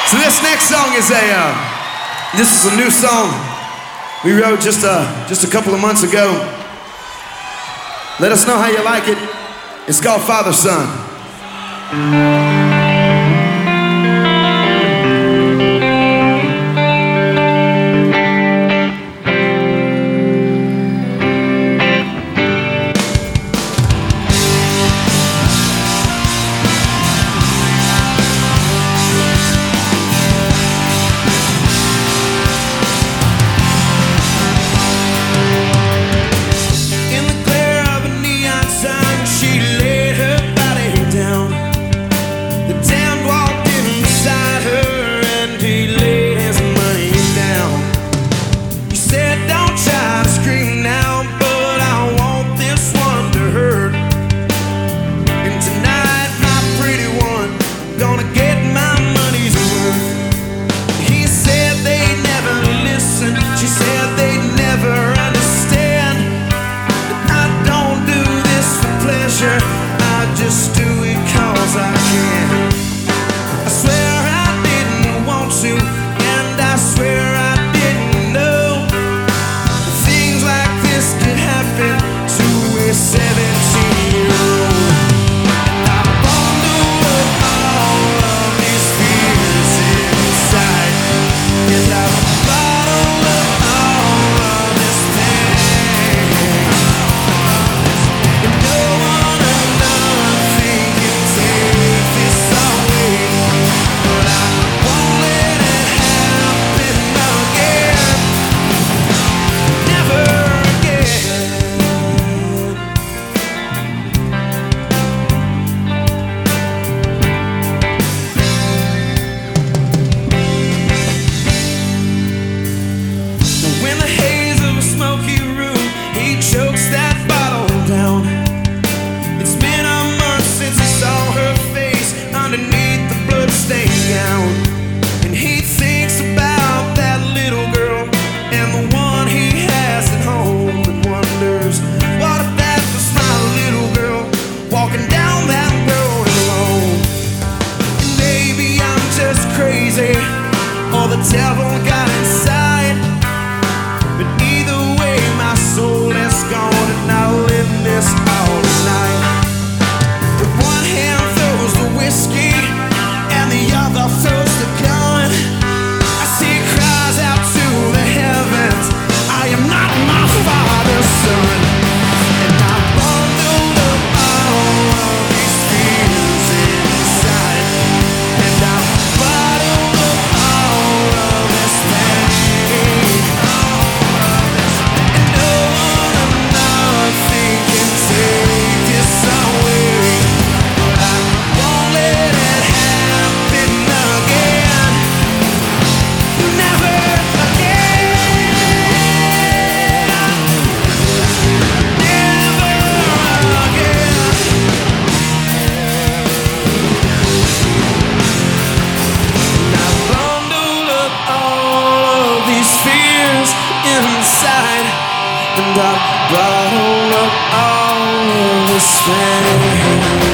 So this next song is this is a new song we wrote just a couple of months ago. Let us know how you like it. It's called Father Son. I just do it 'cause I can. I swear I didn't want to, and I swear I didn't know things like this could happen to a 17-year-old. I bundle up all of these fears inside, and I bottle up all of this pain. And no one or nothing can take this away, but I won't let it happen again. Never again. When the haze of a smoky room, he chokes that bottle down. It's been a month since he saw her face underneath the bloodstained gown, and he thinks about that little girl and the one he has at home, and wonders, what if that was my little girl walking down that road alone? And maybe I'm just crazy, or the devil got inside, but either way my soul is gone, and I'll live this all tonight. But one hand throws the whiskey and the other throws the gun. I see he cries out to the heavens, I am not my father's son. And I bundle up all of these fears inside, and I bottle up all of this pain. And no one or nothing can take this away, but I won't let it happen again. Never again. Never again. And I bundle up all of these fears inside, and I bottle up all of this pain.